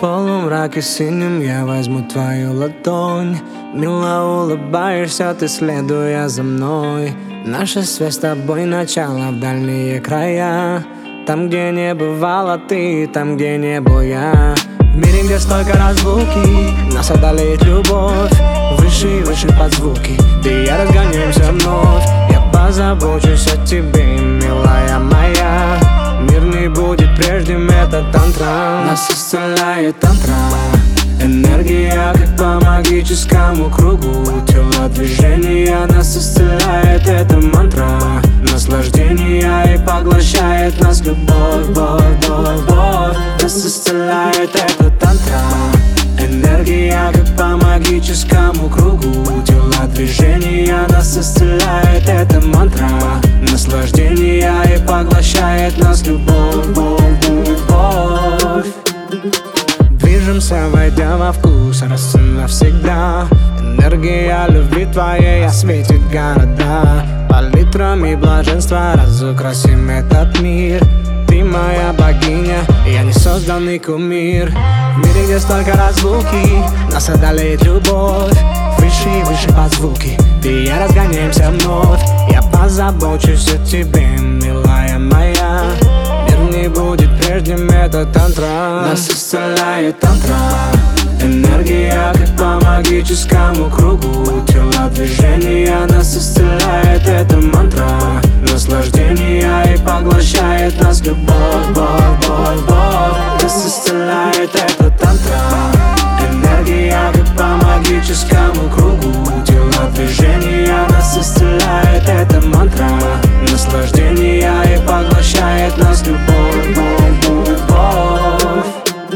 полумраке синим я возьму твою ладонь. Мило улыбаешься ты, следуя за мной. Наша связь с тобой начало в дальние края. Там, где не бывала ты, там, где не был я. В мире, где столько разлуки, нас одолеет любовь. Выше и выше под звуки, ты и я разгоняемся вновь. Я позабочусь о тебе, милая моя. Мир не будет прежним, это тантра. Нас исцеляет тантра. Энергия, как по магическому кругу. Телодвижения нас исцеляет, это мантра. Наслаждение и поглощает нас любовь, любовь. Нас исцеляет, это тантра. Энергия, как по магическому кругу. Телодвижения нас исцеляет, это мантра. Наслаждение и поглощает нас любовь, любовь. Движемся, войдя во вкус, раз и навсегда. Энергия любви твоей осветит города. Палитрами блаженства разукрасим этот мир. Ты моя богиня, я не созданный кумир. В мире, где столько разлуки, нас одолеет любовь. Выше и выше под звуки, ты и я разгоняемся вновь. Я позабочусь о тебе, милая моя. Мир не будет прежним, это тантра. Нас исцеляет тантра. Энергия, как по магическому кругу. Телодвижения нас исцеляет, это мантра. Наслаждение и поглощает нас любовь, любовь. Нас исцеляет, это тантра. Энергия, как по магическому кругу. Телодвижения нас исцеляет, это мантра. Наслаждение и поглощает нас любовь, любовь.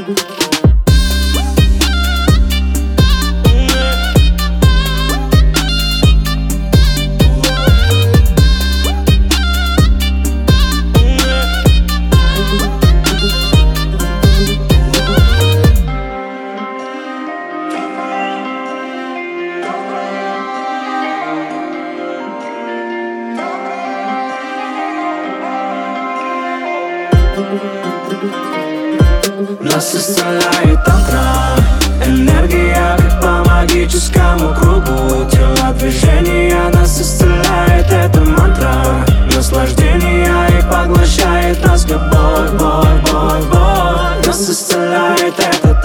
Нас исцеляет тантра. Энергия, как по магическому кругу. Телодвижения нас исцеляет, это мантра. Наслаждение и поглощает нас любовь, любовь. Нас исцеляет, это